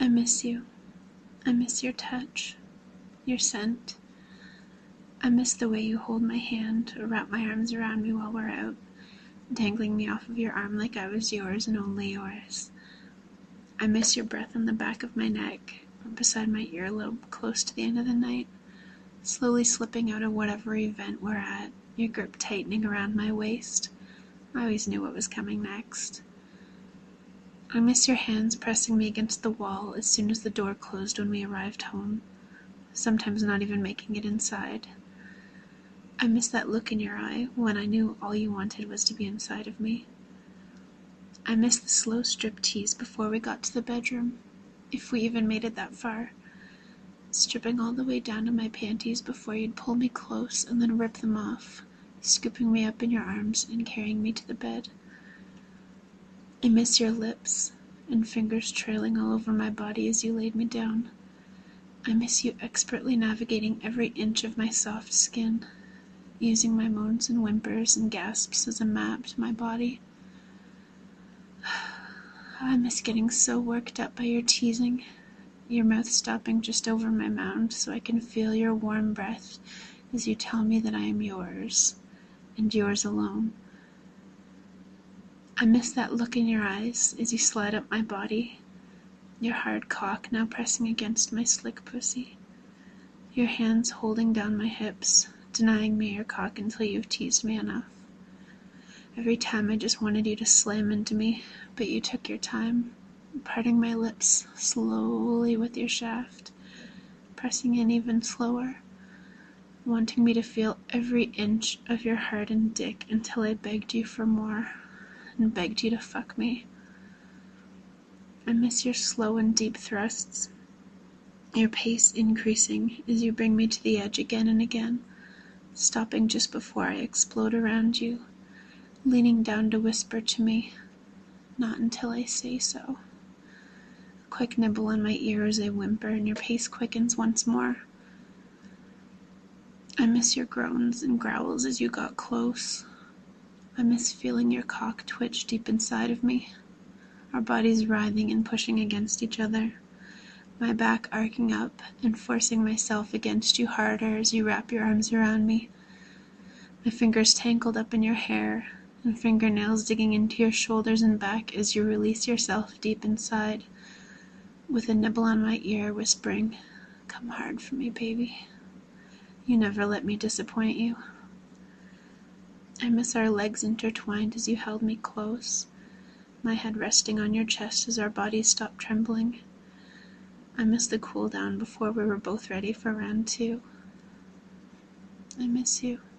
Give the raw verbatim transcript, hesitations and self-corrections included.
I miss you. I miss your touch, your scent. I miss the way you hold my hand or wrap my arms around me while we're out, dangling me off of your arm like I was yours and only yours. I miss your breath on the back of my neck or beside my earlobe close to the end of the night, slowly slipping out of whatever event we're at, your grip tightening around my waist. I always knew what was coming next. I miss your hands pressing me against the wall as soon as the door closed when we arrived home, sometimes not even making it inside. I miss that look in your eye when I knew all you wanted was to be inside of me. I miss the slow strip tease before we got to the bedroom, if we even made it that far, stripping all the way down to my panties before you'd pull me close and then rip them off, scooping me up in your arms and carrying me to the bed. I miss your lips and fingers trailing all over my body as you laid me down. I miss you expertly navigating every inch of my soft skin, using my moans and whimpers and gasps as a map to my body. I miss getting so worked up by your teasing, your mouth stopping just over my mound so I can feel your warm breath as you tell me that I am yours, and yours alone. I miss that look in your eyes as you slide up my body, your hard cock now pressing against my slick pussy, your hands holding down my hips, denying me your cock until you've teased me enough. Every time I just wanted you to slam into me, but you took your time, parting my lips slowly with your shaft, pressing in even slower, wanting me to feel every inch of your hardened dick until I begged you for more, and begged you to fuck me. I miss your slow and deep thrusts, your pace increasing as you bring me to the edge again and again, stopping just before I explode around you, leaning down to whisper to me, "Not until I say so." A quick nibble on my ear as I whimper and your pace quickens once more. I miss your groans and growls as you got close. I miss feeling your cock twitch deep inside of me, our bodies writhing and pushing against each other, my back arcing up and forcing myself against you harder as you wrap your arms around me, my fingers tangled up in your hair and fingernails digging into your shoulders and back as you release yourself deep inside, with a nibble on my ear whispering, "Come hard for me, baby. You never let me disappoint you." I miss our legs intertwined as you held me close, my head resting on your chest as our bodies stopped trembling. I miss the cool down before we were both ready for round two. I miss you.